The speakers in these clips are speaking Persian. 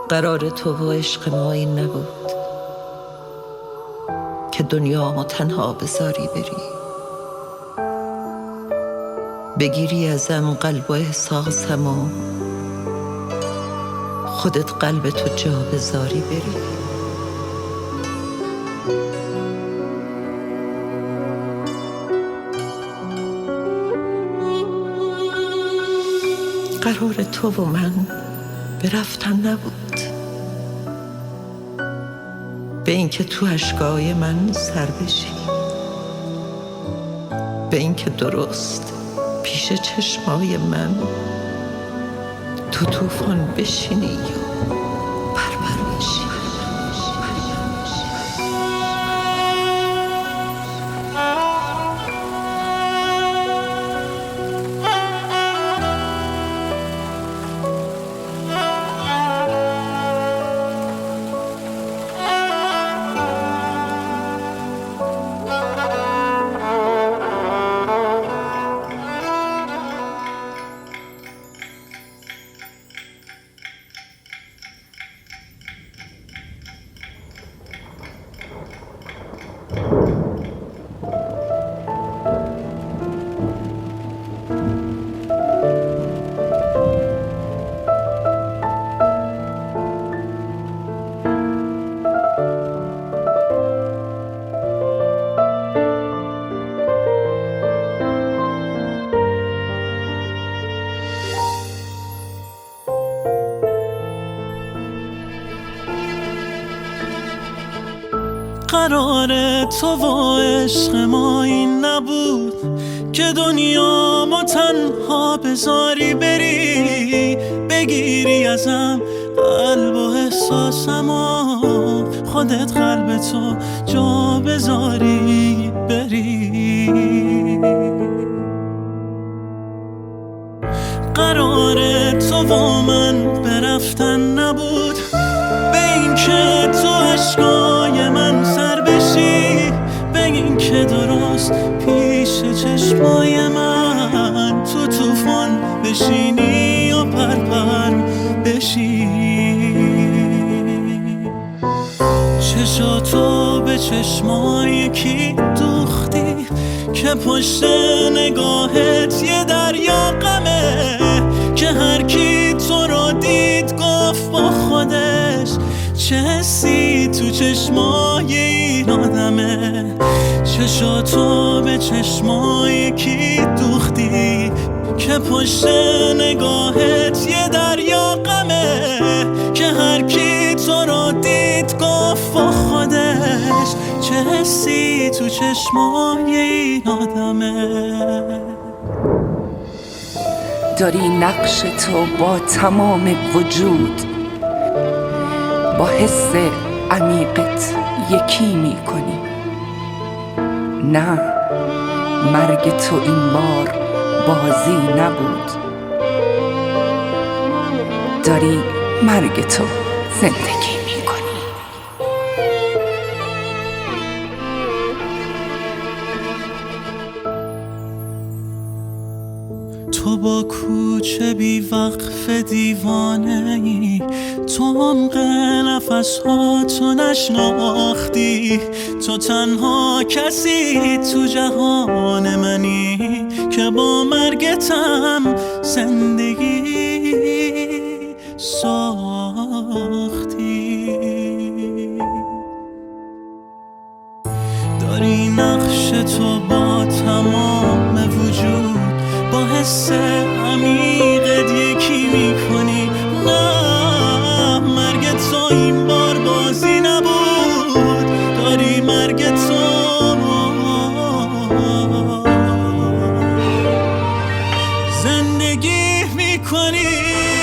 قرار تو و عشق ما این نبود که دنیامو تنها بذاری بری، بگیری ازم قلب و احساسم و خودت قلب تو جا بذاری بری. قرار تو و من به رفتن نبود، به اینکه تو اشکای من سر بشی، به اینکه درست پیش چشمای من تو طوفان بشینی و پرپر بشی. قرار تو و عشق ما این نبود که دنیا ما تنها بذاری بری، بگیری ازم قلب و احساسم و خودت قلب تو جا بذاری بری. قرار تو و من به رفتن نبود، به این که تو اشکای من سر بشی، به این که درست پیش چشمای من تو طوفان بشینی و پرپر بشی. چشاتو به چشمای کی دوختی که پشت نگاهت یه دریا غمه، که هر کی تو رو دید گفت با خودش چه حسی تو چشمای این آدمه. چشاتو به چشمای کی دوختی که پشت نگاهت یه دریا غمه، که هر کی تو رو دید گفت با خودش چه حسی تو چشمای این آدمه. داری نقش تو با تمام وجود با حس عمیقت یکی میکنی. نه، مرگ تو این بار بازی نبود، داری مرگ تو زندگی میکنی. تو با کوچه بی وقف دیوانه ای، تو عمق نفس ها تو نشناختی، تو تنها کسی تو جهان منی که با مرگتم زندگی ساختی. داری نقش تو با تمام وجود با حس عمیقت یکی میکنی. نه، مرگ تو این بار بازی نبود، داری مرگ تو زندگی میکنی.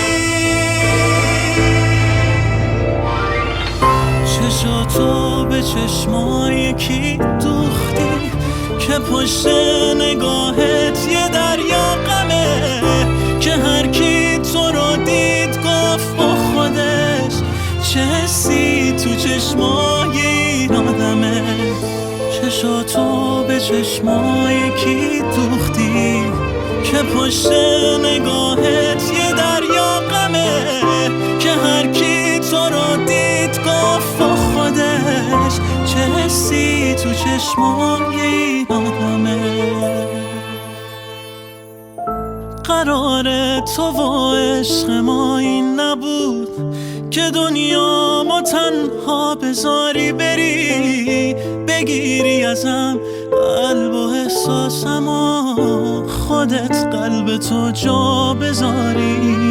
چشاتو به چشمای کی دوختی که پشت نگاهت یه دریا غمه، که هر کی تو رو دید گفت با خودش چه حسی تو چشمای این آدمه. چشاتو به چشمای کی دوختی که پشت نگاهت یه دریا غمه، که هر کی تو چشمای این آدمه. قرار تو و عشق ما این نبود که دنیا ما تنها بذاری بری، بگیری ازم قلب و احساسم و خودت قلب تو جا بذاری.